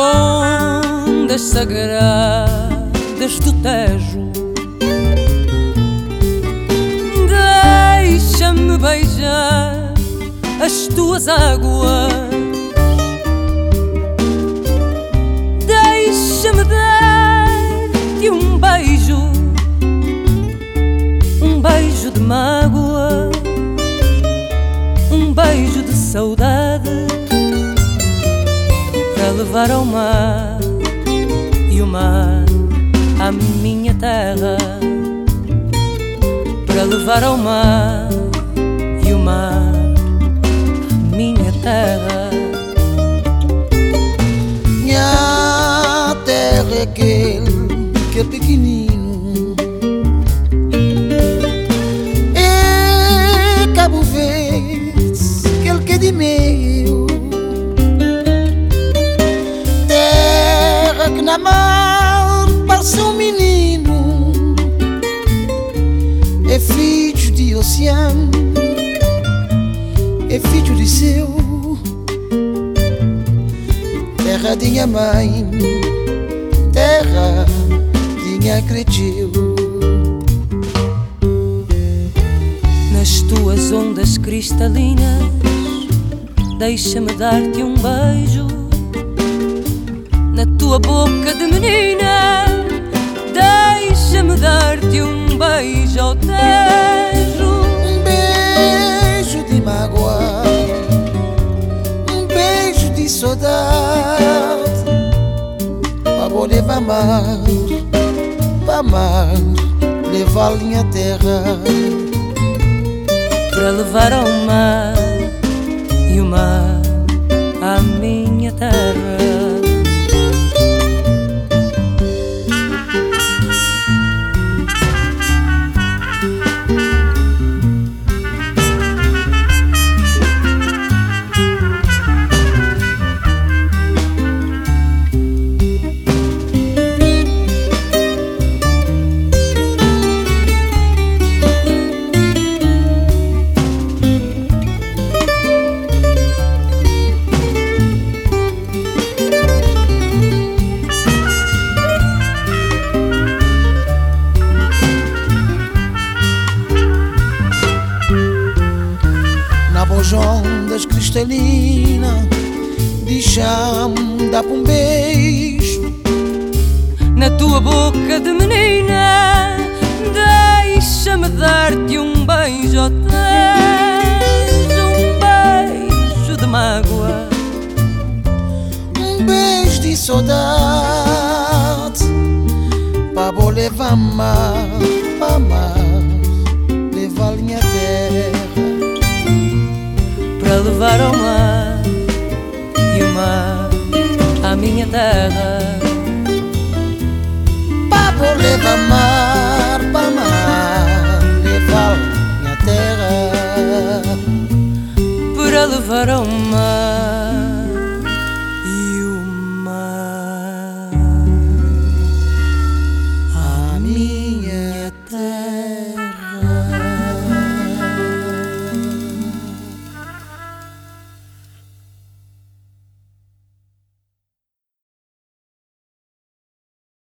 ondas sagradas do Tejo, deixa-me beijar as tuas águas, deixa-me dar-te um beijo de mágoa, um beijo de saudade, para levar ao mar e o mar à minha terra, para levar ao mar e o mar à minha terra. Minha terra é aquele que é pequenino, é Cabo Verde, aquele que é de meio, terra que na mar parece um menino, é filho de oceano, é filho de céu, terra de minha mãe, terra de minha cresceu. Nas tuas ondas cristalinas, deixa-me dar-te um beijo, na tua boca de menina, deixa-me dar-te um beijo ao Tejo. Um beijo de mágoa, um beijo de saudade, para vou levar mar, levar minha terra, para levar ao mar e o mar à minha terra. ondas cristalinas, deixa-me dar um beijo na tua boca de menina, deixa-me dar-te um beijo ao Tejo, um beijo de mágoa, um beijo de saudade, para vou levar mar, para mar, levar minha terra, para levar ao mar e o mar à minha terra, para vou levar mar, para mar, levar minha terra, para levar ao mar